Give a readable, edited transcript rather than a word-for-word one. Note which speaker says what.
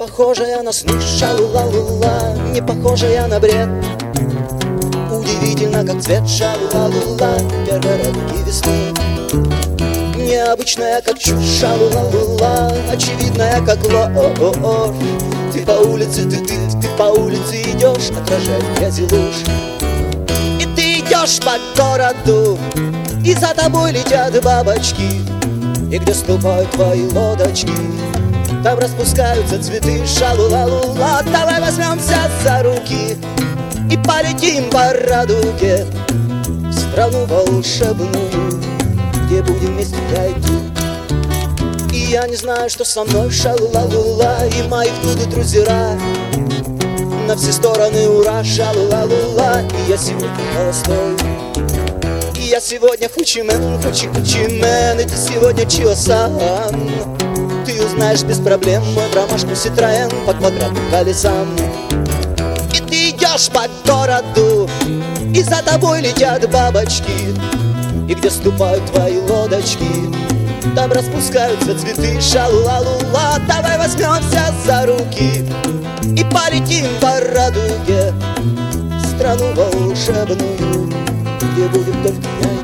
Speaker 1: похожая на сны, ша-лу-ла-лу-ла, не похожая на бред. Удивительно, как цвет, ша-лу-ла-лу-ла, первые радуги весны. Необычная, как чушь, ша-лу-ла-лу-ла, очевидная, как ложь. Ты по улице, ты по улице идешь, отражая в грязи лужь. И ты идешь по городу, и за тобой летят бабочки. И где ступают твои лодочки, там распускаются цветы, ша-лу-ла-лу-ла. Давай возьмемся за руки и полетим по радуге в страну волшебную, где будем вместе я и ты. И я не знаю, что со мной, ша-лу-ла-лу-ла, и мои будут друзья на все стороны, ура, ша-лу-ла-лу-ла. И я сегодня холостой, и я сегодня хучи-мен, хучи-хучи-мен, и ты сегодня Чио-сан. Ты узнаешь без проблем мой ромашку Ситроен по квадратным колесам. И ты идешь по городу, и за тобой летят бабочки. И где ступают твои лодочки, там распускаются цветы, ша-лу-ла-лу-ла. Давай возьмемся за руки и полетим по радуге в страну волшебную, где будем только я и ты.